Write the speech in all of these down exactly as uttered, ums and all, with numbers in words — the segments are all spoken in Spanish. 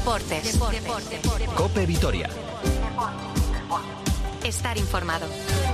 Deportes. Deportes. Deportes. COPE Vitoria. Estar informado.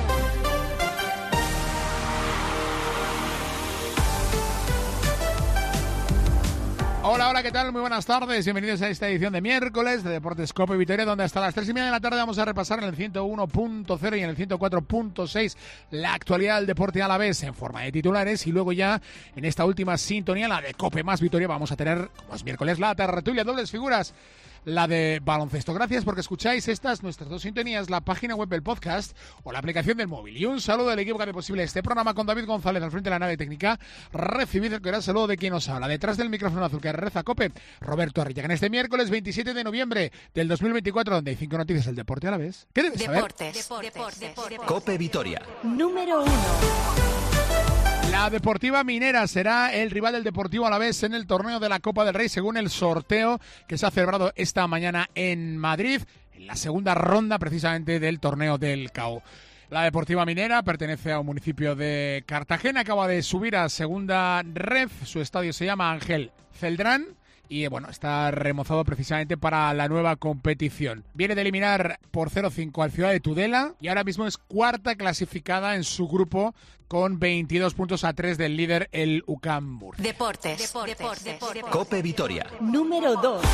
Hola, hola, ¿qué tal? Muy buenas tardes. Bienvenidos a esta edición de miércoles de Deportes COPE Vitoria, donde hasta las tres y media de la tarde vamos a repasar en el ciento uno punto cero y en el ciento cuatro punto seis la actualidad del deporte alavés en forma de titulares, y luego ya en esta última sintonía, la de COPE más Vitoria, vamos a tener, como es miércoles, la tertulia dobles figuras, la de baloncesto. Gracias porque escucháis estas, nuestras dos sintonías, la página web del podcast o la aplicación del móvil. Y un saludo del equipo que hace posible este programa, con David González al frente de la nave técnica. Recibid el gran saludo de quien os habla. Detrás del micrófono azul que reza COPE, Roberto Arrillaga. En este miércoles veintisiete de noviembre del dos mil veinticuatro, donde hay cinco noticias del deporte a la vez. ¿Qué debes saber? Deportes. Deportes. Deportes. COPE Vitoria. Número uno. La Deportiva Minera será el rival del Deportivo Alavés en el torneo de la Copa del Rey, según el sorteo que se ha celebrado esta mañana en Madrid, en la segunda ronda precisamente del torneo del C A O. La Deportiva Minera pertenece a un municipio de Cartagena, acaba de subir a segunda ref, su estadio se llama Ángel Celdrán y bueno, está remozado precisamente para la nueva competición. Viene de eliminar por cero cinco al Ciudad de Tudela y ahora mismo es cuarta clasificada en su grupo, con veintidós puntos a tres del líder, el U C A M Murcia. Deportes. Deportes. Deportes. COPE Vitoria. Número dos.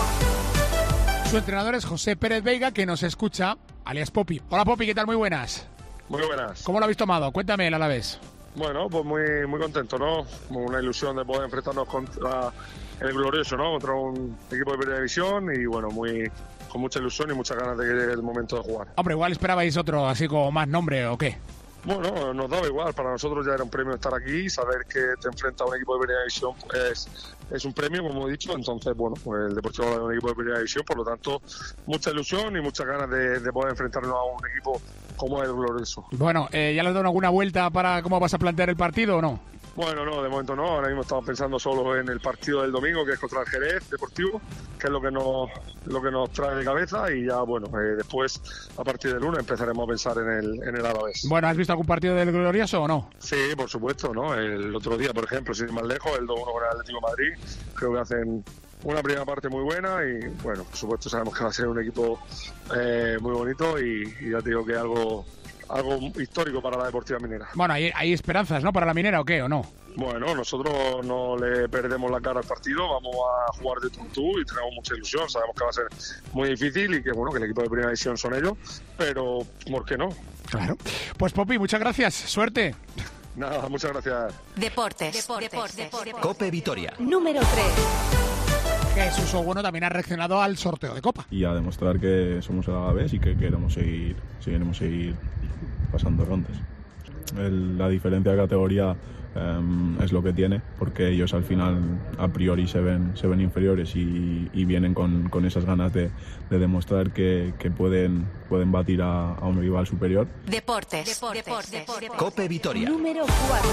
Su entrenador es José Pérez Veiga, que nos escucha, alias Popi. Hola Popi, ¿qué tal? Muy buenas. Muy buenas. ¿Cómo lo habéis tomado? Cuéntame el Alavés. Bueno, pues muy muy contento, ¿no? Una ilusión de poder enfrentarnos contra el glorioso, ¿no? Contra un equipo de primera división y bueno, muy con mucha ilusión y muchas ganas de que llegue el momento de jugar. Hombre, igual esperabais otro así como más nombre, ¿o qué? Bueno, nos daba igual, para nosotros ya era un premio estar aquí, saber que te enfrentas a un equipo de primera división es, es un premio, como he dicho, entonces, bueno, pues el Deportivo es un equipo de primera división, por lo tanto, mucha ilusión y muchas ganas de, de poder enfrentarnos a un equipo como el glorioso. Bueno, eh, ¿ya le has dado alguna vuelta para cómo vas a plantear el partido o no? Bueno, no, de momento no, ahora mismo estamos pensando solo en el partido del domingo, que es contra el Jerez Deportivo, que es lo que nos lo que nos trae de cabeza, y ya, bueno, eh, después, a partir del lunes, empezaremos a pensar en el en el Alavés. Bueno, ¿has visto algún partido del glorioso o no? Sí, por supuesto, ¿no? El otro día, por ejemplo, sin ir más lejos, el dos uno con el Atlético de Madrid, creo que hacen una primera parte muy buena y, bueno, por supuesto sabemos que va a ser un equipo eh, muy bonito y, y ya te digo que algo... algo histórico para la Deportiva Minera. Bueno, ¿hay, hay esperanzas, ¿no? ¿Para la Minera o qué, o no? Bueno, nosotros no le perdemos la cara al partido, vamos a jugar de tú en tú y tenemos mucha ilusión, sabemos que va a ser muy difícil y que bueno, que el equipo de primera división son ellos, pero ¿por qué no? Claro. Pues Popi, muchas gracias, suerte. Nada, muchas gracias. Deportes. Deportes. Deportes. COPE Vitoria. Número tres. Jesús Ogueno también ha reaccionado al sorteo de Copa. Y a demostrar que somos el Alavés y que queremos seguir, seguiremos seguir pasando rondas. El, la diferencia de categoría um, es lo que tiene, porque ellos al final a priori se ven, se ven inferiores y, y vienen con, con esas ganas de, de demostrar que, que pueden, pueden batir a, a un rival superior. Deportes. Deportes. Deportes. COPE Vitoria. Número cuatro.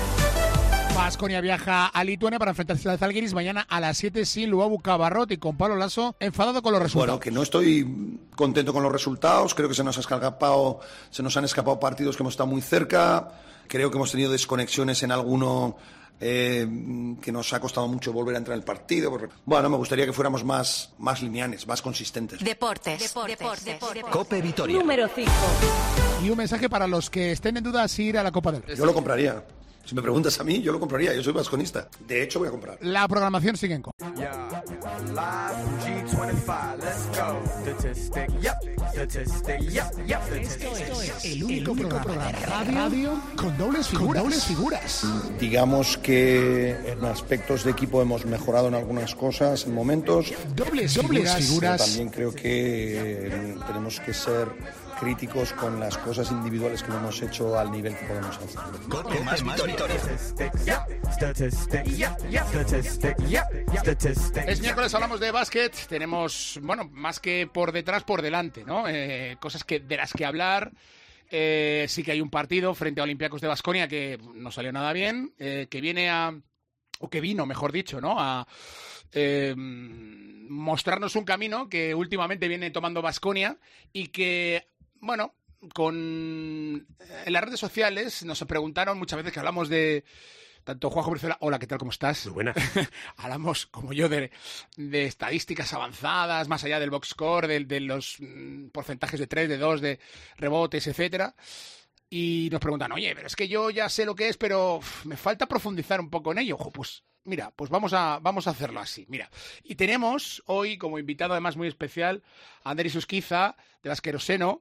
Baskonia viaja a Lituania para enfrentarse a Zalgiris mañana a las siete sin Luabu Cabarrot y con Pablo Lasso enfadado con los resultados. Bueno, que no estoy contento con los resultados, creo que se nos ha escapado, se nos han escapado partidos que hemos estado muy cerca, creo que hemos tenido desconexiones en alguno eh, que nos ha costado mucho volver a entrar en el partido. Bueno, me gustaría que fuéramos más, más lineanes, más consistentes. Deportes. Deportes. Deportes. COPE Vitoria. Número cinco. Y un mensaje para los que estén en duda si ir a la Copa del Rey. Yo lo compraría. Si me preguntas a mí, yo lo compraría. Yo soy vasconista. De hecho, voy a comprar. La programación sigue en Copa. El único programa de radio con dobles figuras. Con dobles figuras. Digamos que en aspectos de equipo hemos mejorado en algunas cosas, en momentos. Dobles, dobles figuras. Pero también creo que tenemos que ser críticos con las cosas individuales que no hemos hecho al nivel que podemos hacer. COPE más Vitoria. Es miércoles, hablamos de básquet. Tenemos, bueno, más que por detrás, por delante, ¿no? Eh, cosas que de las que hablar. Eh, sí que hay un partido frente a Olympiacos de Baskonia que no salió nada bien, eh, que viene a, o que vino, mejor dicho, ¿no? A eh, mostrarnos un camino que últimamente viene tomando Baskonia y que, bueno, con en las redes sociales nos preguntaron muchas veces que hablamos de tanto Juanjo Brizuela, hola, ¿qué tal? ¿Cómo estás? Muy buena. Hablamos, como yo, de, de estadísticas avanzadas, más allá del box score, de, de los mm, porcentajes de tres, de dos, de rebotes, etcétera. Y nos preguntan, oye, pero es que yo ya sé lo que es, pero uf, me falta profundizar un poco en ello. Ojo, pues mira, pues vamos a, vamos a hacerlo así. Mira, y tenemos hoy como invitado, además muy especial, a Ander Isusquiza, de las Queroseno,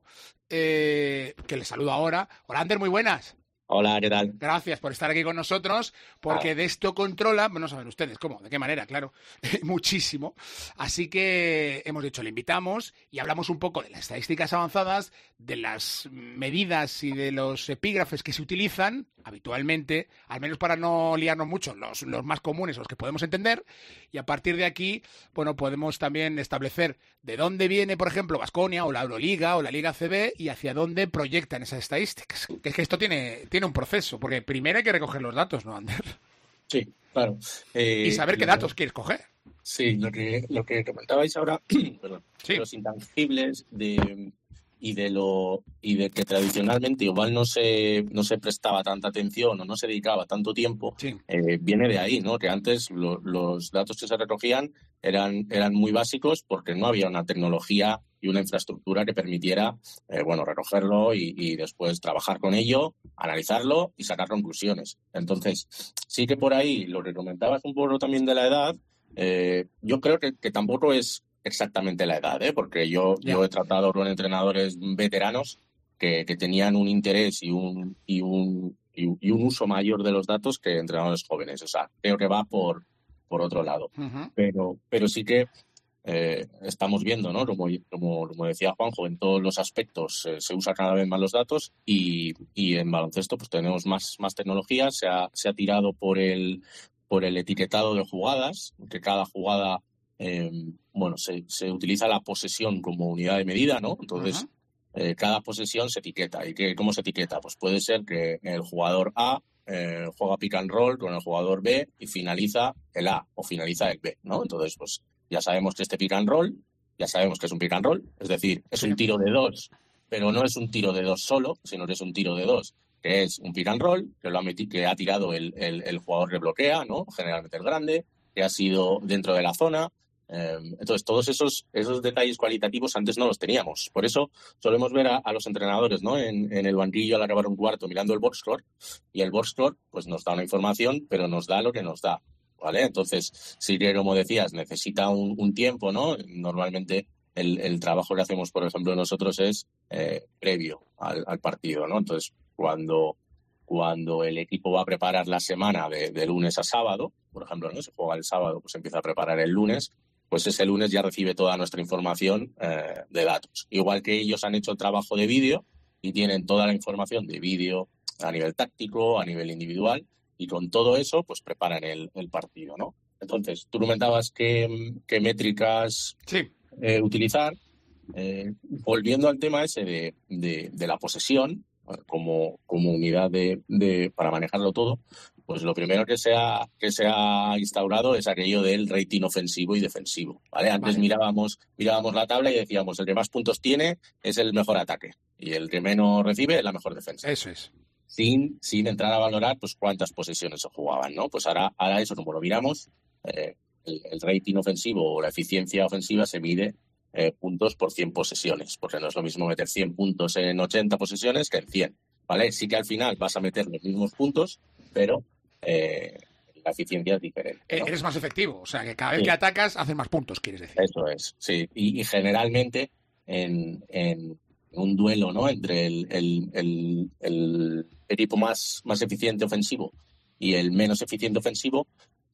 eh, que le saludo ahora. Hola, Ander, muy buenas. Hola, ¿qué tal? Gracias por estar aquí con nosotros, porque ah. de esto controla, no saben ustedes cómo, de qué manera, claro, muchísimo. Así que hemos dicho, le invitamos y hablamos un poco de las estadísticas avanzadas, de las medidas y de los epígrafes que se utilizan habitualmente, al menos para no liarnos mucho, los, los más comunes, los que podemos entender, y a partir de aquí, bueno, podemos también establecer de dónde viene, por ejemplo, Baskonia o la Euroliga o la Liga C B y hacia dónde proyectan esas estadísticas. Que es que esto tiene, tiene un proceso, porque primero hay que recoger los datos, ¿no, Ander? Sí, claro. Eh, y saber qué datos quieres coger. Sí, lo que, lo que comentabais ahora, perdón, sí. los intangibles de... y de lo y de que tradicionalmente igual no se no se prestaba tanta atención o no se dedicaba tanto tiempo, sí. eh, viene de ahí, ¿no? Que antes lo, los datos que se recogían eran eran muy básicos porque no había una tecnología y una infraestructura que permitiera eh, bueno recogerlo y, y después trabajar con ello, analizarlo y sacar conclusiones. Entonces, sí que por ahí lo que comentabas un poco también de la edad, eh, yo creo que, que tampoco es exactamente la edad, ¿eh? Porque yo, yeah. yo he tratado con entrenadores veteranos que, que tenían un interés y un, y, un, y, un, y un uso mayor de los datos que entrenadores jóvenes. O sea, creo que va por, por otro lado. Uh-huh. Pero, pero sí que eh, estamos viendo, ¿no? Como, como, como decía Juanjo, en todos los aspectos eh, se usa cada vez más los datos y, y en baloncesto pues tenemos más, más tecnología. Se ha, se ha tirado por el, por el etiquetado de jugadas, que cada jugada Eh, bueno, se, se utiliza la posesión como unidad de medida, ¿no? Entonces, uh-huh. eh, cada posesión se etiqueta. ¿Y que, cómo se etiqueta? Pues puede ser que el jugador A eh, juega pick and roll con el jugador B y finaliza el A o finaliza el B, ¿no? Entonces, pues ya sabemos que este pick and roll, ya sabemos que es un pick and roll, es decir, es un tiro de dos, pero no es un tiro de dos solo, sino que es un tiro de dos, que es un pick and roll, que lo ha, meti- que ha tirado el, el, el jugador que bloquea, ¿no? Generalmente el grande, que ha sido dentro de la zona. Entonces, todos esos, esos detalles cualitativos antes no los teníamos. Por eso solemos ver a, a los entrenadores, ¿no? en, en el banquillo al acabar un cuarto mirando el box score, y el box score pues, nos da una información, pero nos da lo que nos da, ¿vale? Entonces, sí que, como decías, necesita un, un tiempo, ¿no? Normalmente el, el trabajo que hacemos, por ejemplo, nosotros es eh, previo al, al partido, ¿no? Entonces, cuando, cuando el equipo va a preparar la semana de, de lunes a sábado, por ejemplo, ¿no? Se juega el sábado, pues empieza a preparar el lunes, pues ese lunes ya recibe toda nuestra información eh, de datos. Igual que ellos han hecho el trabajo de vídeo y tienen toda la información de vídeo a nivel táctico, a nivel individual, y con todo eso pues preparan el, el partido, ¿no? Entonces, tú comentabas qué, qué métricas sí. eh, utilizar. Eh, volviendo al tema ese de, de, de la posesión como, como unidad de, de, para manejarlo todo, pues lo primero que se ha que se ha instaurado es aquello del rating ofensivo y defensivo, ¿vale? Antes vale. mirábamos mirábamos la tabla y decíamos el que más puntos tiene es el mejor ataque y el que menos recibe es la mejor defensa. Eso es. Sin sin entrar a valorar pues cuántas posesiones se jugaban, ¿no? Pues ahora ahora eso como lo miramos, eh, el, el rating ofensivo o la eficiencia ofensiva se mide eh, puntos por cien posesiones, porque no es lo mismo meter cien puntos en ochenta posesiones que en cien, ¿vale? Sí que al final vas a meter los mismos puntos, pero eh, la eficiencia es diferente, ¿no? Eres más efectivo, o sea, que cada vez sí. que atacas haces más puntos, quieres decir. Eso es, sí. Y, y generalmente en, en un duelo, ¿no? Entre el, el, el, el equipo más, más eficiente ofensivo y el menos eficiente ofensivo,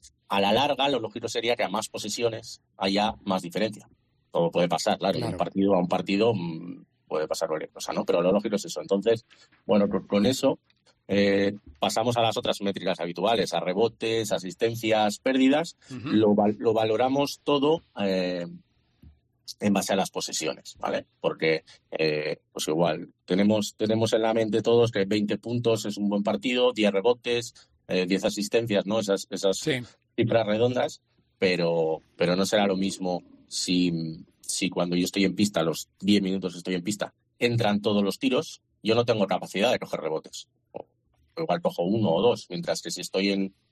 a la larga lo lógico sería que a más posesiones haya más diferencia. Todo puede pasar, claro, claro. De un partido a un partido mmm, puede pasar cualquier cosa, ¿no? Pero lo lógico es eso. Entonces, bueno, con, con eso eh, pasamos a las otras métricas habituales, a rebotes, asistencias, pérdidas. Uh-huh. Lo, lo valoramos todo eh, en base a las posesiones, ¿vale? Porque, eh, pues igual, tenemos, tenemos en la mente todos que veinte puntos es un buen partido, diez rebotes, eh, diez asistencias, ¿no? Esas, esas sí. cifras redondas, pero, pero no será lo mismo si, si cuando yo estoy en pista, los diez minutos estoy en pista, entran todos los tiros, yo no tengo capacidad de coger rebotes. O igual cojo uno o dos, mientras que si estoy en,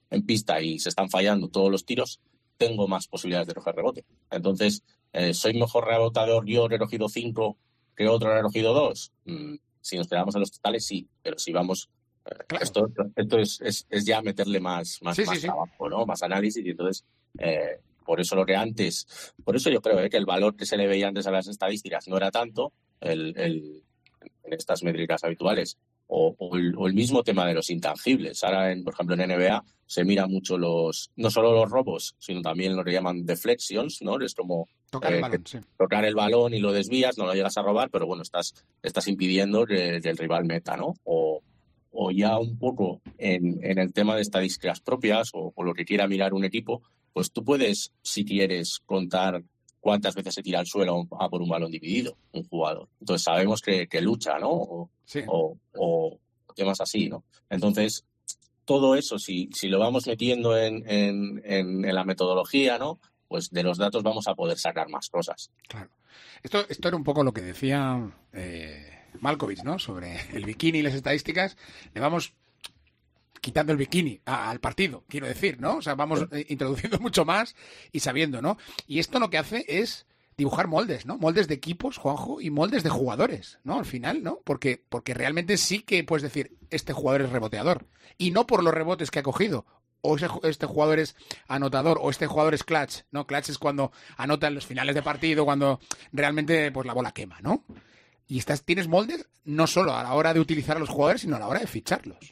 en pista y se están fallando todos los tiros, tengo más posibilidades de recoger rebote. Entonces, eh, ¿soy mejor rebotador yo, he recogido cinco, que otro he recogido dos? Mm, si nos quedamos en los totales, sí, pero si vamos... Eh, claro. Esto, esto es, es, es ya meterle más, más, sí, más sí, trabajo, sí. ¿no? Más análisis, y entonces... Eh, por eso lo que antes... Por eso yo creo eh, que el valor que se le veía antes a las estadísticas no era tanto el, el, en estas métricas habituales. O, o, el, o el mismo tema de los intangibles. Ahora, en, por ejemplo, en N B A se mira mucho los, no solo los robos, sino también lo que llaman deflections, ¿no? Es como tocar eh, el balón, sí. tocar el balón y lo desvías, no lo llegas a robar, pero bueno, estás, estás impidiendo que, que el rival meta, ¿no? O, o ya un poco en, en el tema de estadísticas propias o, o lo que quiera mirar un equipo, pues tú puedes, si quieres, contar cuántas veces se tira al suelo a por un balón dividido un jugador. Entonces sabemos que, que lucha, ¿no? O, sí. o, o temas así, ¿no? Entonces, todo eso, si, si lo vamos metiendo en, en, en, en la metodología, ¿no? Pues de los datos vamos a poder sacar más cosas. Claro. Esto, esto era un poco lo que decía eh, Malkovich, ¿no? Sobre el bikini y las estadísticas. Le vamos quitando el bikini a, al partido, quiero decir, ¿no? O sea, vamos eh, introduciendo mucho más y sabiendo, ¿no? Y esto lo que hace es dibujar moldes, ¿no? Moldes de equipos, Juanjo, y moldes de jugadores, ¿no? Al final, ¿no? Porque, porque realmente sí que puedes decir, este jugador es reboteador. Y no por los rebotes que ha cogido. O ese, este jugador es anotador, o este jugador es clutch, ¿no? Clutch es cuando anota en los finales de partido, cuando realmente pues la bola quema, ¿no? Y estás, tienes moldes no solo a la hora de utilizar a los jugadores, sino a la hora de ficharlos.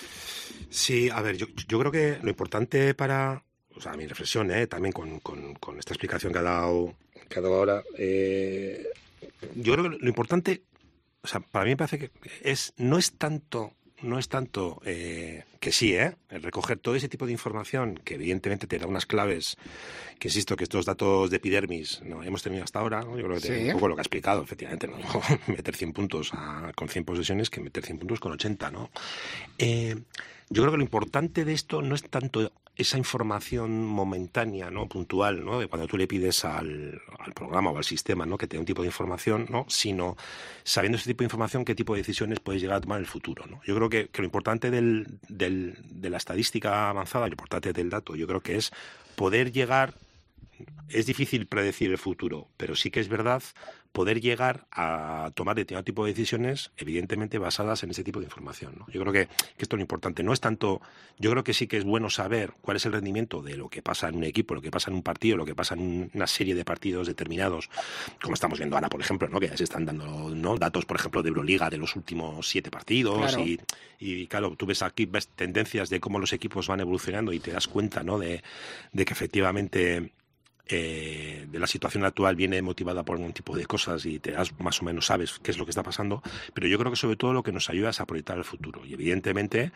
Sí, a ver, yo, yo creo que lo importante para, o sea, mi reflexión, ¿eh? También con, con, con esta explicación que ha dado, que ha dado ahora, eh, yo creo que lo importante, o sea, para mí me parece que es, no es tanto, no es tanto eh, que sí, ¿eh? El recoger todo ese tipo de información que evidentemente te da unas claves, que insisto que estos datos de epidermis no hemos tenido hasta ahora, ¿no? Yo creo que sí. Un poco lo que ha explicado, efectivamente, ¿no? Meter cien puntos a, con cien posesiones que meter cien puntos con ochenta, ¿no? Eh, Yo creo que lo importante de esto no es tanto esa información momentánea, ¿no? Puntual, ¿no? De cuando tú le pides al, al programa o al sistema, ¿no? Que te dé un tipo de información, ¿no? Sino sabiendo ese tipo de información, qué tipo de decisiones puedes llegar a tomar en el futuro, ¿no? Yo creo que, que lo importante del, del, de la estadística avanzada, lo importante del dato, yo creo que es poder llegar. Es difícil predecir el futuro, pero sí que es verdad poder llegar a tomar determinado tipo de decisiones, evidentemente basadas en ese tipo de información, ¿no? Yo creo que, que esto es lo importante. No es tanto, yo creo que sí que es bueno saber cuál es el rendimiento de lo que pasa en un equipo, lo que pasa en un partido, lo que pasa en una serie de partidos determinados, como estamos viendo ahora, por ejemplo, ¿no? Que ya se están dando, ¿no? Datos, por ejemplo, de Euroliga de los últimos siete partidos. Claro. Y, y claro, tú ves aquí, ves tendencias de cómo los equipos van evolucionando y te das cuenta, ¿no? De, de que efectivamente Eh, de la situación actual viene motivada por algún tipo de cosas y te das, más o menos sabes qué es lo que está pasando, pero yo creo que sobre todo lo que nos ayuda es a proyectar el futuro y evidentemente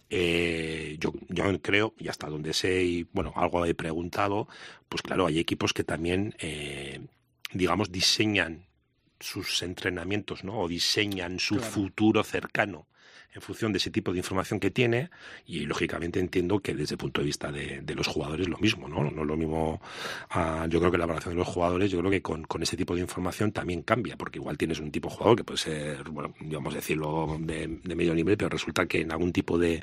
eh, yo, yo creo, y hasta donde sé y bueno, algo he preguntado, pues claro, hay equipos que también eh, digamos diseñan sus entrenamientos, ¿no? O diseñan su claro. futuro cercano en función de ese tipo de información que tiene y lógicamente entiendo que desde el punto de vista de, de los jugadores lo mismo, ¿no? No es lo mismo, uh, yo creo que la valoración de los jugadores, yo creo que con, con ese tipo de información también cambia, porque igual tienes un tipo de jugador que puede ser, bueno, digamos decirlo de, de medio nivel, pero resulta que en algún tipo de,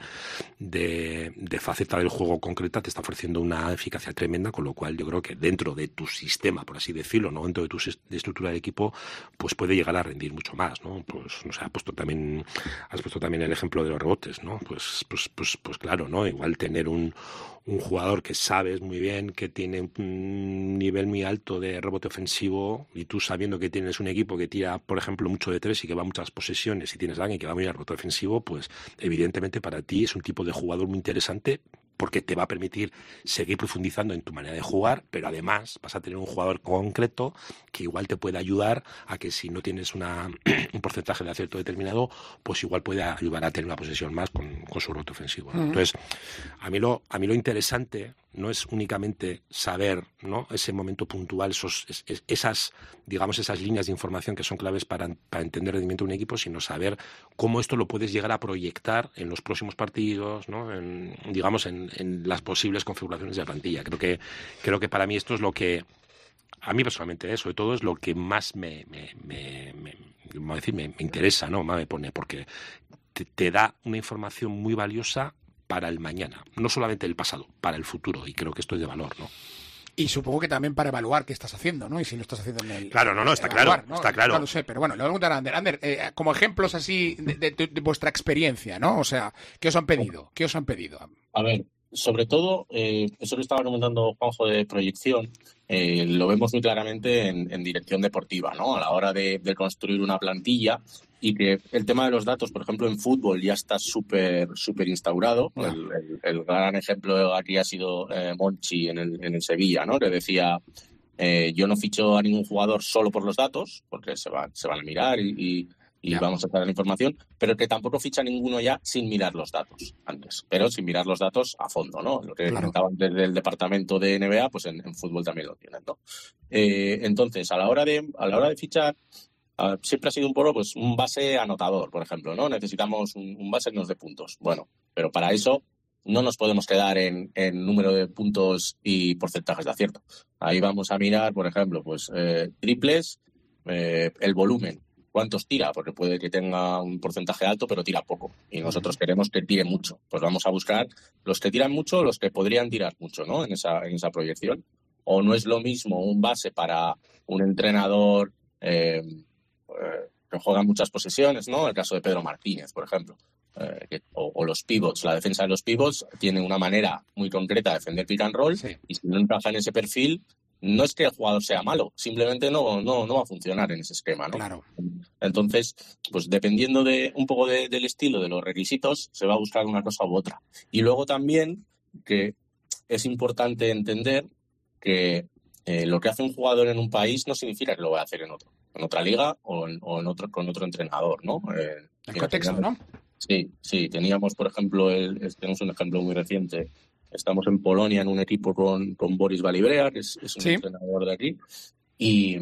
de, de faceta del juego concreta te está ofreciendo una eficacia tremenda, con lo cual yo creo que dentro de tu sistema, por así decirlo, no dentro de tu de estructura de equipo, pues puede llegar a rendir mucho más, ¿no? Pues no sé, has puesto también, has puesto también el ejemplo de los rebotes, ¿no? Pues, pues, pues, pues claro, ¿no? Igual tener un, un jugador que sabes muy bien que tiene un nivel muy alto de rebote ofensivo y tú sabiendo que tienes un equipo que tira, por ejemplo, mucho de tres y que va a muchas posesiones y tienes a alguien que va muy al rebote ofensivo, pues evidentemente para ti es un tipo de jugador muy interesante porque te va a permitir seguir profundizando en tu manera de jugar, pero además vas a tener un jugador concreto que igual te puede ayudar a que si no tienes una, un porcentaje de acierto determinado, pues igual puede ayudar a tener una posesión más con, con su rebote ofensivo, ¿no? Uh-huh. Entonces, a mí lo, a mí lo interesante no es únicamente saber, ¿no? Ese momento puntual, esos, es, esas, digamos, esas líneas de información que son claves para, para entender el rendimiento de un equipo, sino saber cómo esto lo puedes llegar a proyectar en los próximos partidos, ¿no? En, digamos, en, en las posibles configuraciones de la plantilla. Creo que, creo que para mí esto es lo que, a mí personalmente, ¿eh? Sobre todo es lo que más me, me, me, me, me, decir, me, me interesa, ¿no? Me pone, porque te, te da una información muy valiosa para el mañana, no solamente el pasado, para el futuro, y creo que esto es de valor, ¿no? Y supongo que también para evaluar qué estás haciendo, ¿no? Y si lo estás haciendo en el... Claro, no, no, está evaluar, claro, ¿no? está claro. No lo sé, pero bueno, le voy a preguntar a Ander. Ander, eh, como ejemplos así de, de, de, de vuestra experiencia, ¿no? O sea, ¿qué os han pedido? ¿Qué os han pedido? A ver, sobre todo, eh, eso que estaba comentando Juanjo de proyección, eh, lo vemos muy claramente en, en dirección deportiva, ¿no? A la hora de, de construir una plantilla, y que el tema de los datos, por ejemplo, en fútbol ya está súper súper instaurado. El, el, el gran ejemplo aquí ha sido eh, Monchi en el, en el Sevilla, ¿no? Que decía, eh, yo no ficho a ningún jugador solo por los datos, porque se, va, se van a mirar y, y, y yeah. vamos a sacar la información, pero que tampoco ficha ninguno ya sin mirar los datos antes, pero sin mirar los datos a fondo, ¿no? Lo que claro. comentaban desde el departamento de N B A, pues en, en fútbol también lo tienen, ¿no? Eh, entonces, a la hora de, a la hora de fichar, Uh, siempre ha sido un poco pues un base anotador, por ejemplo, ¿no? Necesitamos un, un base que nos dé puntos. Bueno, pero para eso no nos podemos quedar en, en número de puntos y porcentajes de acierto. Ahí vamos a mirar, por ejemplo, pues eh, triples, eh, el volumen, cuántos tira, porque puede que tenga un porcentaje alto, pero tira poco. Y nosotros queremos que tire mucho. Pues vamos a buscar los que tiran mucho, los que podrían tirar mucho, ¿no? En esa, en esa proyección. O no es lo mismo un base para un entrenador eh, que juega muchas posesiones, ¿no? El caso de Pedro Martínez, por ejemplo. Eh, que, o, o los pivots. La defensa de los pivots tiene una manera muy concreta de defender pick and roll, sí. y si no encaja en ese perfil, no es que el jugador sea malo, simplemente no, no, no va a funcionar en ese esquema, ¿no? Claro. Entonces, pues dependiendo de un poco de, del estilo, de los requisitos, se va a buscar una cosa u otra. Y luego también que es importante entender que eh, lo que hace un jugador en un país no significa que lo va a hacer en otro. En otra liga o, en, o en otro, con otro entrenador, ¿no? Eh, el contexto, teníamos, ¿no? Sí, sí. Teníamos, por ejemplo, el, tenemos un ejemplo muy reciente. Estamos en Polonia en un equipo con, con Boris Valibrea, que es, es un sí. entrenador de aquí, y,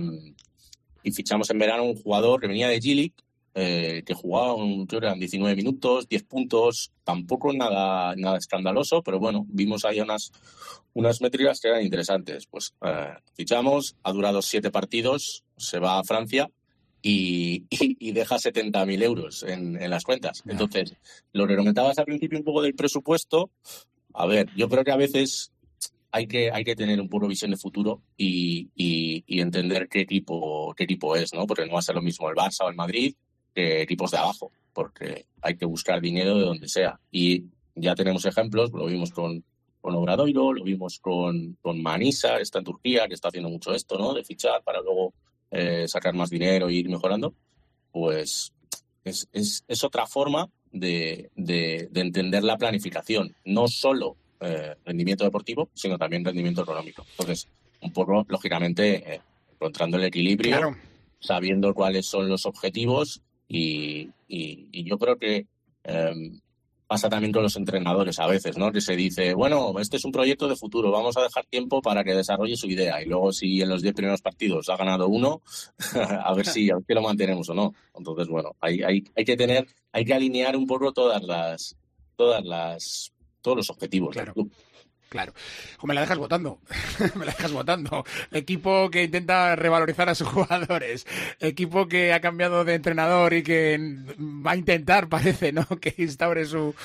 y fichamos en verano un jugador que venía de G-League, eh, que jugaba, un, creo que eran diecinueve minutos, diez puntos, tampoco nada, nada escandaloso, pero bueno, vimos ahí unas, unas métricas que eran interesantes. Pues eh, fichamos, ha durado siete partidos, se va a Francia y, y, y deja setenta mil euros en, en las cuentas. Yeah. Entonces, lo que comentabas al principio un poco del presupuesto, a ver, yo creo que a veces hay que, hay que tener un poco visión de futuro y, y, y entender qué equipo, qué equipo es, ¿no? Porque no va a ser lo mismo el Barça o el Madrid que equipos de abajo, porque hay que buscar dinero de donde sea. Y ya tenemos ejemplos, lo vimos con, con Obradoiro, lo vimos con, con Manisa, está en Turquía, que está haciendo mucho esto, ¿no? De fichar para luego eh, sacar más dinero e ir mejorando. Pues es, es, es otra forma de, de, de entender la planificación, no solo eh, rendimiento deportivo, sino también rendimiento económico. Entonces, un poco, lógicamente, eh, encontrando el equilibrio, claro. sabiendo cuáles son los objetivos y, y, y yo creo que eh, pasa también con los entrenadores a veces, ¿no? Que se dice, bueno, este es un proyecto de futuro, vamos a dejar tiempo para que desarrolle su idea y luego si en los diez primeros partidos ha ganado uno, a ver si, a ver si lo mantenemos o no. Entonces, bueno, hay, hay, hay que tener, hay que alinear un poco todas las, todas las, todos los objetivos claro. del club. Claro. O me la dejas votando. me la dejas votando. Equipo que intenta revalorizar a sus jugadores. Equipo que ha cambiado de entrenador y que va a intentar, parece, ¿no? Que instaure su,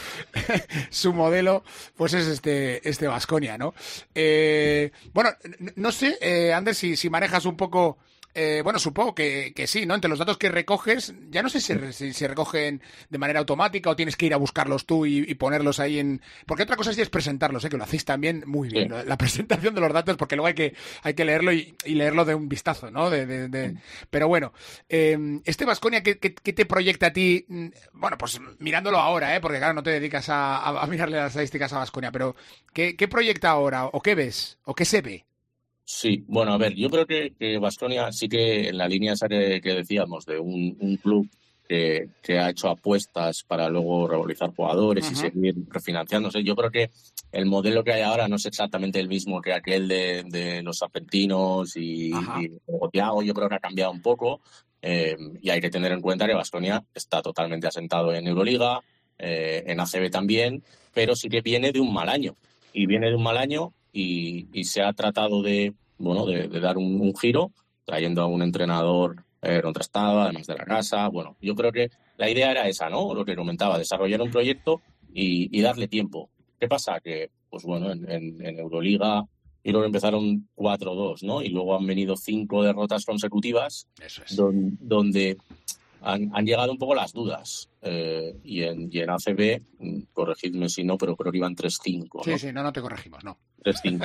su modelo. Pues es este este Baskonia, ¿no? Eh, bueno, no sé, eh, Ander, si, si manejas un poco... Eh, bueno, supongo que, que sí, ¿no? Entre los datos que recoges, ya no sé si, si se recogen de manera automática o tienes que ir a buscarlos tú y, y ponerlos ahí en... Porque otra cosa sí es presentarlos, ¿eh? Que lo hacéis también muy bien, sí. La presentación de los datos, porque luego hay que hay que leerlo y, y leerlo de un vistazo, ¿no? De, de, de... Pero bueno, eh, este Baskonia, ¿qué, qué, ¿qué te proyecta a ti? Bueno, pues mirándolo ahora, ¿eh? Porque claro, no te dedicas a, a, a mirarle las estadísticas a Baskonia, pero ¿qué, ¿qué proyecta ahora? ¿O qué ves? ¿O qué se ve? Sí, bueno, a ver, yo creo que, que Baskonia sí que en la línea esa que, que decíamos de un, un club que, que ha hecho apuestas para luego revalorizar jugadores uh-huh. y seguir refinanciándose, yo creo que el modelo que hay ahora no es exactamente el mismo que aquel de, de los argentinos y, uh-huh. y Thiago, yo creo que ha cambiado un poco eh, y hay que tener en cuenta que Baskonia está totalmente asentado en Euroliga, eh, en A C B también, pero sí que viene de un mal año y viene de un mal año Y, y se ha tratado de, bueno, de, de dar un, un giro, trayendo a un entrenador eh, contrastado, además de la casa. Bueno, yo creo que la idea era esa, ¿no? Lo que comentaba, desarrollar un proyecto y, y darle tiempo. ¿Qué pasa? Que, pues bueno, en, en, en Euroliga y luego empezaron cuatro dos, ¿no? Y luego han venido cinco derrotas consecutivas. Eso es. Don, donde han, han llegado un poco las dudas. Eh, y, en, y en A C B, corregidme si no, pero creo que iban tres cinco, Sí, ¿no? sí, no, no te corregimos, no. tres cinco.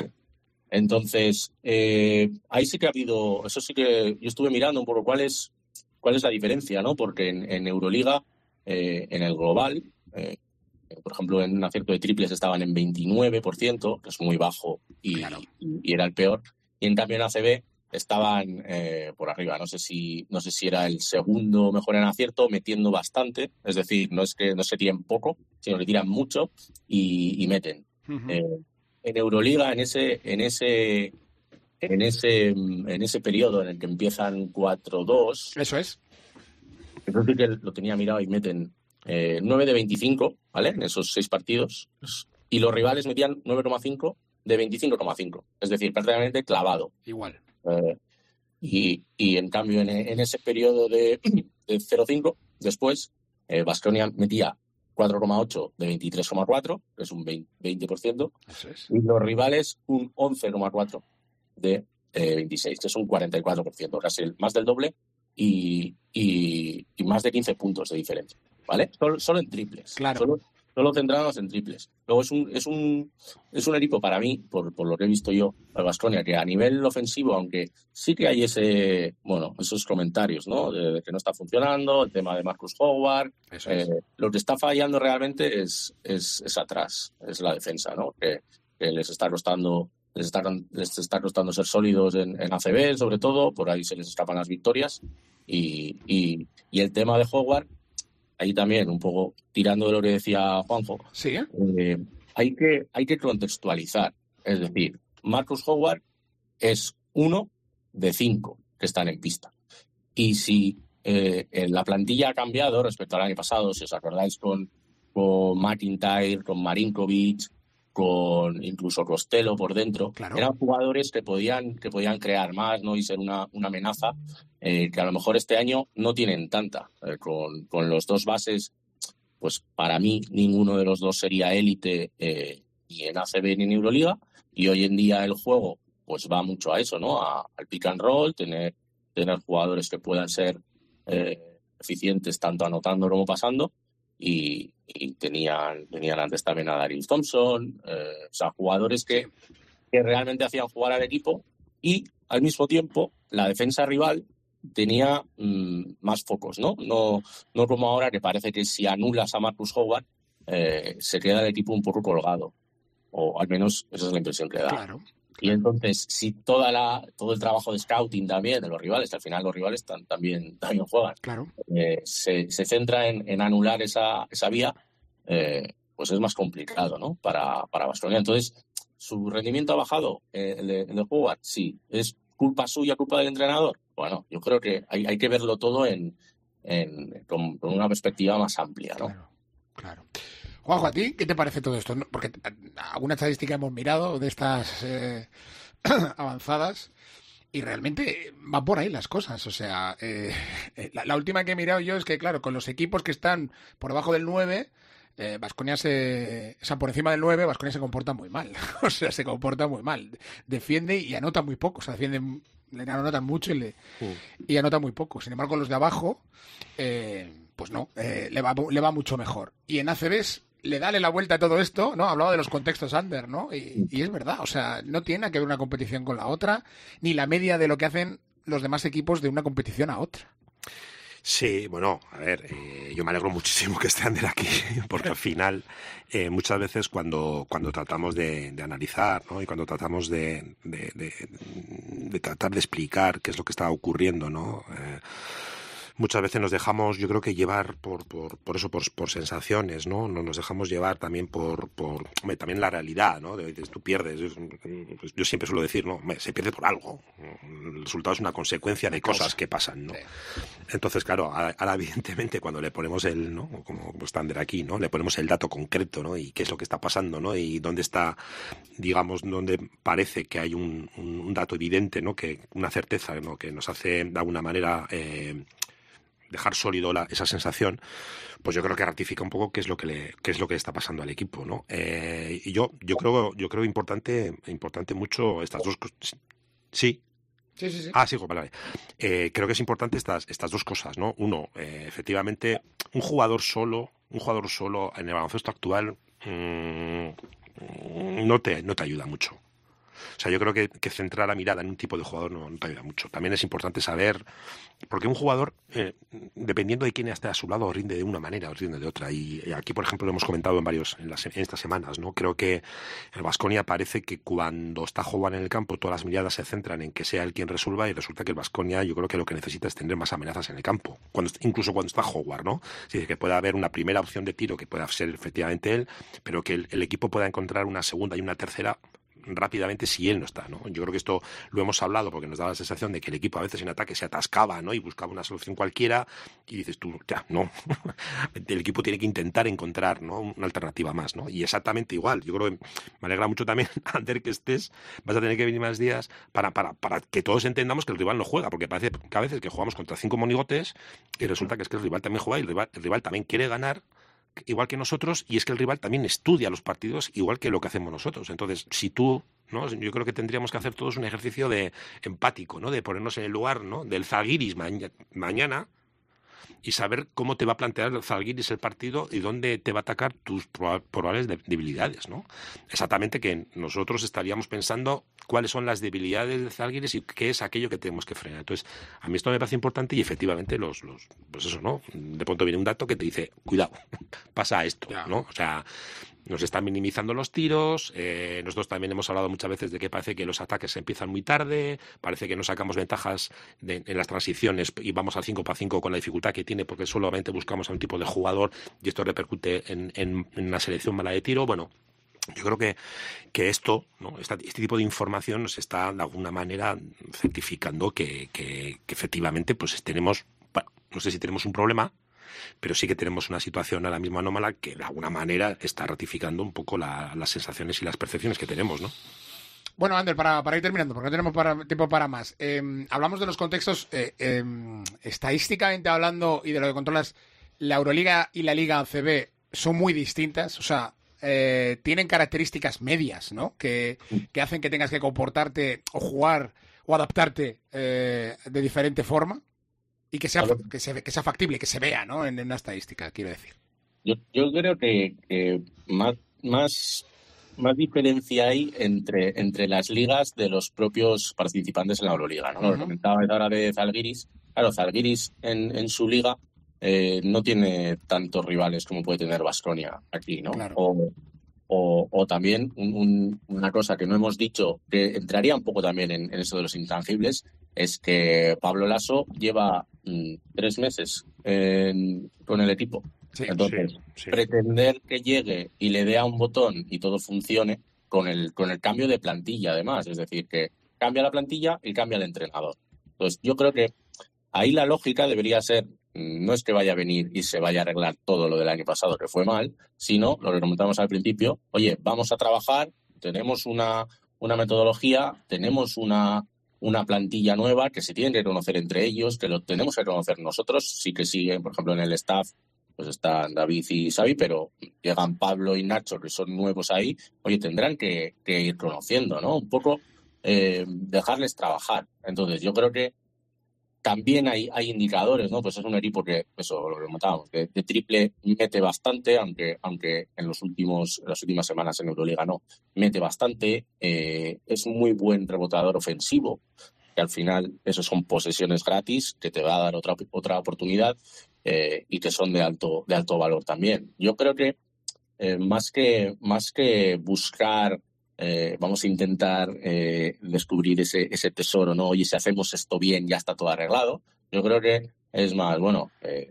Entonces, eh, ahí sí que ha habido, eso sí que yo estuve mirando un poco cuál es, cuál es la diferencia, ¿no? Porque en, en Euroliga, eh, en el global, eh, por ejemplo, en un acierto de triples estaban en veintinueve por ciento, que es muy bajo y, Claro. y, y era el peor. Y en cambio en A C B estaban eh, por arriba. No sé si no sé si era el segundo mejor en acierto, metiendo bastante. Es decir, no es que no se tiren poco, sino que tiran mucho y, y meten. Uh-huh. Eh, en Euroliga, en ese, en ese, en ese, en ese periodo en el que empiezan cuatro dos, Eso es. creo que lo tenía mirado y meten eh, nueve de veinticinco, ¿vale? En esos seis partidos. Y los rivales metían nueve coma cinco de veinticinco coma cinco. Es decir, prácticamente clavado. Igual. Eh, y, y en cambio, en, en ese periodo de, de cero cinco, después, Baskonia eh, metía cuatro coma ocho de veintitrés coma cuatro, que es un veinte por ciento. Eso es. Y los rivales un once coma cuatro de eh, veintiséis, que es un cuarenta y cuatro por ciento, casi más del doble y, y, y más de quince puntos de diferencia. ¿Vale? Solo, solo en triples. Claro. Solo, solo centrados en triples. Luego es un, es un, es un equipo para mí, por, por lo que he visto yo, el Baskonia, que a nivel ofensivo, aunque sí que hay ese, bueno, esos comentarios, ¿no? De, de que no está funcionando, el tema de Marcus Howard. Eso es. Eh, lo que está fallando realmente es, es, es atrás, es la defensa, ¿no? Que, que les está costando, les está, les está costando ser sólidos en, en A C B, sobre todo, por ahí se les escapan las victorias. Y, y, y el tema de Howard, ahí también, un poco tirando de lo que decía Juanjo, Sí, ¿eh? eh, hay, que, hay que contextualizar. Es decir, Marcus Howard es uno de cinco que están en pista. Y si eh, la plantilla ha cambiado respecto al año pasado, si os acordáis con, con McIntyre, con Marinkovic, con incluso Costello por dentro, Claro. eran jugadores que podían, que podían crear más, ¿no? Y ser una, una amenaza, eh, que a lo mejor este año no tienen tanta. Eh, con, con los dos bases, pues para mí ninguno de los dos sería élite, eh, ni en A C B ni en Euroliga, y hoy en día el juego pues va mucho a eso, ¿no? A, al pick and roll, tener, tener jugadores que puedan ser eh, eficientes tanto anotando como pasando. Y, y tenían, tenían antes también a Darius Thompson, eh, o sea, jugadores que, que realmente hacían jugar al equipo, y al mismo tiempo la defensa rival tenía mmm, más focos, ¿no? ¿no? No como ahora, que parece que si anulas a Marcus Howard eh, se queda el equipo un poco colgado, o al menos esa es la impresión que da. Claro. Y entonces, si toda la, todo el trabajo de scouting también de los rivales, que al final los rivales tan, también, también juegan, Claro. eh, se, se centra en, en anular esa, esa vía, eh, pues es más complicado, ¿no? Para, para Baskonia. Entonces, ¿su rendimiento ha bajado? Eh, ¿El de, el de Howard? Sí. ¿Es culpa suya, culpa del entrenador? Bueno, yo creo que hay, hay que verlo todo en, en con, con una perspectiva más amplia, ¿no? Claro. Claro. Juanjo, ¿a ti qué te parece todo esto? Porque alguna estadística hemos mirado de estas eh, avanzadas y realmente va por ahí las cosas. O sea, eh, la, la última que he mirado yo es que, claro, con los equipos que están por debajo del nueve, Baskonia eh, se... O sea, por encima del nueve, Baskonia se comporta muy mal. O sea, se comporta muy mal. Defiende y anota muy poco. O sea, defiende, le anotan mucho y, le, uh. y anota muy poco. Sin embargo, los de abajo, eh, pues no, eh, le, va, le va mucho mejor. Y en A C B le dale la vuelta a todo esto, ¿no? Hablaba de los contextos under, ¿no? Y, y es verdad, o sea, no tiene que ver una competición con la otra, ni la media de lo que hacen los demás equipos de una competición a otra. Sí, bueno, a ver, eh, yo me alegro muchísimo que esté Ander aquí, porque al final eh, muchas veces cuando, cuando tratamos de, de analizar, ¿no? Y cuando tratamos de, de, de, de tratar de explicar qué es lo que está ocurriendo, ¿no? Eh, muchas veces nos dejamos, yo creo que llevar por por, por eso, por, por sensaciones, ¿no? No nos dejamos llevar también por, por hombre, también la realidad, ¿no? De, de, tú pierdes, pues yo siempre suelo decir, ¿no? Se pierde por algo. El resultado es una consecuencia de cosas que pasan, ¿no? Entonces, claro, ahora evidentemente cuando le ponemos el, ¿no? Como está Ander aquí, ¿no? Le ponemos el dato concreto, ¿no? Y qué es lo que está pasando, ¿no? Y dónde está, digamos, dónde parece que hay un, un dato evidente, ¿no? Que una certeza, ¿no? Que nos hace de alguna manera eh, dejar sólido la, esa sensación, pues yo creo que ratifica un poco qué es lo que le, qué es lo que está pasando al equipo, ¿no? Eh, y yo, yo creo, yo creo importante, importante mucho estas dos cosas. Sí. Sí, sí, sí. Ah, sí, vale. Eh, creo que es importante estas, estas dos cosas, ¿no? Uno, eh, efectivamente, un jugador solo, un jugador solo en el baloncesto actual mmm, no te, no te ayuda mucho. O sea, yo creo que, que centrar la mirada en un tipo de jugador no, no te ayuda mucho. También es importante saber, porque un jugador, eh, dependiendo de quién esté a su lado, rinde de una manera o rinde de otra. Y, y aquí, por ejemplo, lo hemos comentado en varios en, las, en estas semanas, ¿no? Creo que el Baskonia parece que cuando está jugando en el campo, todas las miradas se centran en que sea él quien resuelva, y resulta que el Baskonia, yo creo que lo que necesita es tener más amenazas en el campo, cuando, incluso cuando está Howard, ¿no? Es decir, que pueda haber una primera opción de tiro que pueda ser efectivamente él, pero que el, el equipo pueda encontrar una segunda y una tercera rápidamente si él no está, ¿no? Yo creo que esto lo hemos hablado porque nos da la sensación de que el equipo a veces en ataque se atascaba, ¿no? Y buscaba una solución cualquiera y dices tú, ya, no. El equipo tiene que intentar encontrar, ¿no? Una alternativa más, ¿no? Y exactamente igual. Yo creo que me alegra mucho también, Ander, que estés, vas a tener que venir más días para, para, para que todos entendamos que el rival no juega, porque parece que a veces que jugamos contra cinco monigotes y resulta que es que el rival también juega y el rival, el rival también quiere ganar igual que nosotros, y es que el rival también estudia los partidos igual que lo que hacemos nosotros. Entonces, si tú, ¿no? Yo creo que tendríamos que hacer todos un ejercicio de empático, ¿no? De ponernos en el lugar, ¿no? Del Zalgiris ma- mañana y saber cómo te va a plantear el Zalgiris el partido y dónde te va a atacar tus probables debilidades, ¿no? Exactamente, que nosotros estaríamos pensando cuáles son las debilidades del Zalgiris y qué es aquello que tenemos que frenar. Entonces, a mí esto me parece importante y efectivamente los, los pues eso, ¿no? De pronto viene un dato que te dice, cuidado, pasa esto, ¿no? O sea, nos están minimizando los tiros, eh, nosotros también hemos hablado muchas veces de que parece que los ataques empiezan muy tarde, parece que no sacamos ventajas de, en las transiciones y vamos al cinco para cinco con la dificultad que tiene porque solamente buscamos a un tipo de jugador y esto repercute en, en, en una selección mala de tiro. Bueno, yo creo que, que esto, ¿no? Este, este tipo de información nos está de alguna manera certificando que, que, que efectivamente pues tenemos, bueno, no sé si tenemos un problema, pero sí que tenemos una situación ahora mismo anómala que de alguna manera está ratificando un poco la, las sensaciones y las percepciones que tenemos, ¿no? Bueno, Ander, para, para ir terminando, porque no tenemos para, tiempo para más. Eh, hablamos de los contextos, eh, eh, estadísticamente hablando y de lo que controlas, la Euroliga y la Liga A C B son muy distintas, o sea, eh, tienen características medias, ¿no? Que, que hacen que tengas que comportarte o jugar o adaptarte eh, de diferente forma. Y que sea, que, se, que sea factible, que se vea, ¿no? En, en una estadística, quiero decir. Yo, yo creo que, que más, más, más diferencia hay entre, entre las ligas de los propios participantes en la Euroliga, ¿no? Uh-huh. Lo comentaba ahora de Zalgiris. Claro, Zalgiris en, en su liga eh, no tiene tantos rivales como puede tener Baskonia aquí, ¿no? Claro. O, o, o también un, un, una cosa que no hemos dicho, que entraría un poco también en, en eso de los intangibles, es que Pablo Laso lleva mm, tres meses en, con el equipo. Sí, Entonces, sí, sí. pretender que llegue y le dé a un botón y todo funcione con el, con el cambio de plantilla, además. Es decir, que cambia la plantilla y cambia el entrenador. Entonces, yo creo que ahí la lógica debería ser, no es que vaya a venir y se vaya a arreglar todo lo del año pasado, que fue mal, sino, lo que comentamos al principio, oye, vamos a trabajar, tenemos una, una metodología, tenemos una... una plantilla nueva que se tienen que conocer entre ellos, que lo tenemos que conocer nosotros, sí que siguen, por ejemplo, en el staff, pues están David y Xavi, pero llegan Pablo y Nacho, que son nuevos ahí, oye, tendrán que, que ir conociendo, ¿no? Un poco eh, dejarles trabajar. Entonces, yo creo que también hay, hay indicadores, ¿no? Pues es un equipo que, eso, lo que comentábamos, de, de triple mete bastante, aunque, aunque en los últimos, en las últimas semanas en Euroliga no, mete bastante, eh, es muy buen rebotador ofensivo, que al final eso son posesiones gratis, que te va a dar otra, otra oportunidad, eh, y que son de alto, de alto valor también. Yo creo que, eh, más que, más que buscar Eh, vamos a intentar eh, descubrir ese, ese tesoro, ¿no? Oye, si hacemos esto bien, ya está todo arreglado. Yo creo que es más, bueno, eh,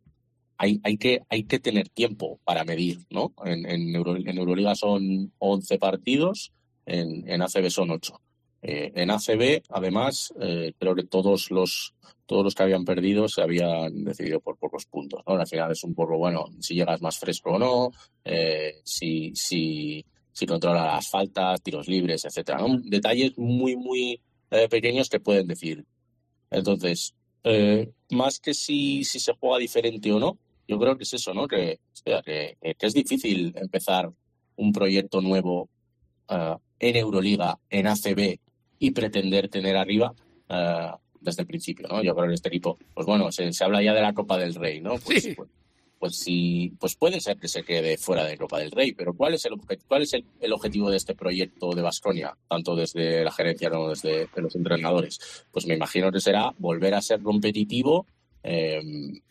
hay, hay, que, hay que tener tiempo para medir, ¿no? En, en, Euro, en Euroliga son once partidos, en, en A C B son ocho. Eh, en A C B, además, eh, creo que todos los, todos los que habían perdido se habían decidido por pocos puntos, ¿no? Al final es un poco, bueno, si llegas más fresco o no, eh, si... si si controla las faltas, tiros libres, etcétera, ¿no? Detalles muy, muy eh, pequeños que pueden decir. Entonces, eh, más que si, si se juega diferente o no, yo creo que es eso, ¿no? Que, o sea, que, que es difícil empezar un proyecto nuevo uh, en Euroliga, en A C B y pretender tener arriba uh, desde el principio, ¿no? Yo creo que este equipo, pues bueno, se, se habla ya de la Copa del Rey, ¿no? Pues, sí. pues, pues sí, pues puede ser que se quede fuera de Copa del Rey, pero ¿cuál es el cuál es el, el objetivo de este proyecto de Baskonia, tanto desde la gerencia como desde los entrenadores? Pues me imagino que será volver a ser competitivo eh,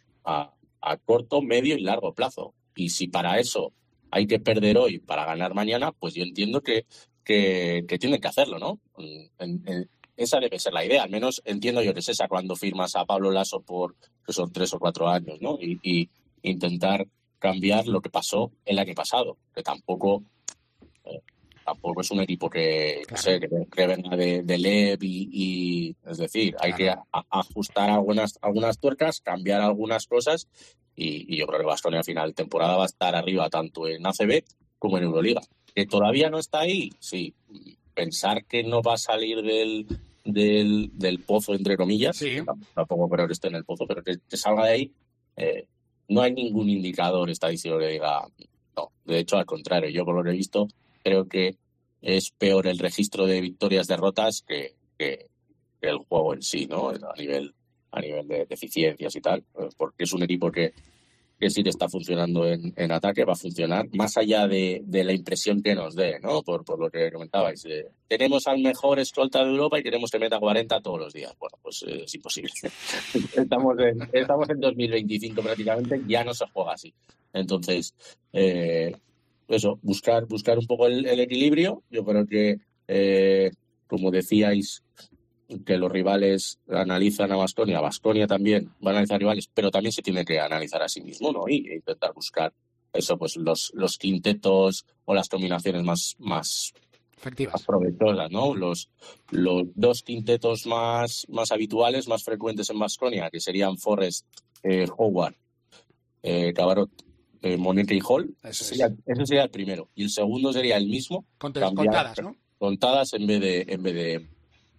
a, a corto, medio y largo plazo. Y si para eso hay que perder hoy para ganar mañana, pues yo entiendo que, que, que tienen que hacerlo, ¿no? En, en, esa debe ser la idea, al menos entiendo yo que es esa cuando firmas a Pablo Laso por que son tres o cuatro años, ¿no? Y, y intentar cambiar lo que pasó el año pasado, que tampoco eh, tampoco es un equipo que, claro. no sé, que, que venga de, de Lev y, y es decir, hay claro. que a, a ajustar algunas algunas tuercas, cambiar algunas cosas y, y yo creo que Baskonia al final de temporada va a estar arriba tanto en A C B como en Euroliga. Que todavía no está ahí, sí. Pensar que no va a salir del del, del pozo, entre comillas, sí. tampoco creo que esté en el pozo, pero que, que salga de ahí. Eh, no hay ningún indicador estadístico que diga no. De hecho, al contrario, yo por lo que he visto creo que es peor el registro de victorias-derrotas que, que, que el juego en sí, ¿no? A nivel a nivel de deficiencias y tal, porque es un equipo que, que sí que está funcionando en, en ataque, va a funcionar más allá de, de la impresión que nos dé, ¿no? Por, por lo que comentabais. Eh, tenemos al mejor escolta de Europa y queremos que meta cuarenta todos los días. Bueno, pues eh, es imposible. estamos, en, estamos en dos mil veinticinco prácticamente, ya no se juega así. Entonces, eh, eso, buscar, buscar un poco el, el equilibrio. Yo creo que, eh, como decíais, que los rivales analizan a Baskonia, Baskonia también va a analizar rivales, pero también se tiene que analizar a sí mismo, ¿no? Y intentar buscar eso, pues los, los quintetos o las combinaciones más, más efectivas, más provechosas, ¿no? Los, los dos quintetos más, más habituales, más frecuentes en Baskonia, que serían Forrest, eh, Howard, eh, Cabarrot, eh, Moneke y Hall. Eso sería, ese sería el primero. Y el segundo sería el mismo. Contadas, contadas, ¿no? Contadas en vez de... En vez de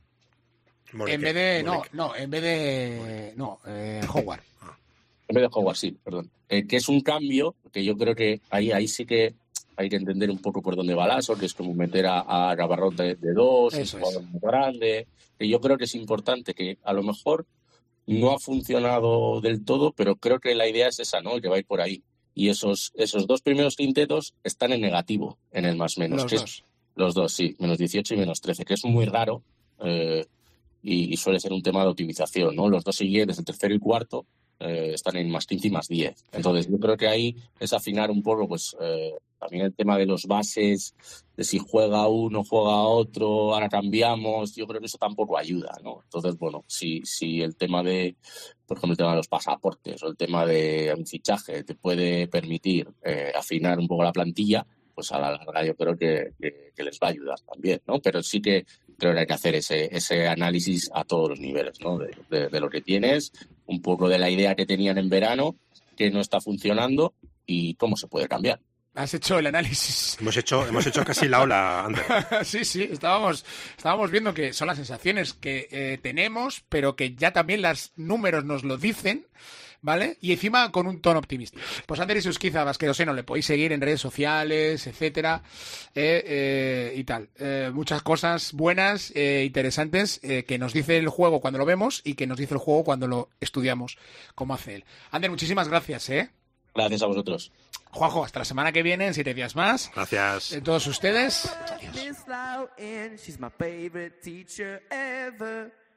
Monique, en vez de, Monique. no, no, en vez de, no, eh, Howard. En vez de Howard, sí, perdón. Eh, que es un cambio que yo creo que ahí, ahí sí que hay que entender un poco por dónde va Laso, que es como meter a, a Cabarrot de, de dos, Eso un jugador muy grande. Que yo creo que es importante, que a lo mejor no ha funcionado del todo, pero creo que la idea es esa, ¿no? Que va a ir por ahí. Y esos, esos dos primeros quintetos están en negativo en el más menos. Los que dos. Es, los dos, sí, menos dieciocho y menos trece, que es muy raro. Eh, Y, y suele ser un tema de optimización, ¿no? Los dos siguientes, el tercero y cuarto, eh, están en más quince y más diez. Entonces, yo creo que ahí es afinar un poco, pues, eh, también el tema de los bases, de si juega uno, juega otro, ahora cambiamos, yo creo que eso tampoco ayuda, ¿no? Entonces, bueno, si, si el tema de, por ejemplo, el tema de los pasaportes o el tema de un fichaje te puede permitir eh, afinar un poco la plantilla, pues a la larga yo creo que, que, que les va a ayudar también, ¿no? Pero sí que creo que hay que hacer ese, ese análisis a todos los niveles, ¿no? De, de, de lo que tienes, un poco de la idea que tenían en verano, que no está funcionando y cómo se puede cambiar. Has hecho el análisis. Hemos hecho, hemos hecho casi la ola, Ander. sí, sí, estábamos, estábamos viendo que son las sensaciones que eh, tenemos, pero que ya también los números nos lo dicen, ¿vale? Y encima con un tono optimista. Pues Ander Isusquiza Basqueroseno, le podéis seguir en redes sociales, etcétera, eh, eh, y tal. Eh, muchas cosas buenas, eh, interesantes, eh, que nos dice el juego cuando lo vemos y que nos dice el juego cuando lo estudiamos, como hace él. Ander, muchísimas gracias, ¿eh? Gracias a vosotros. Juanjo, hasta la semana que viene, en siete días más. Gracias. De todos ustedes. Adiós.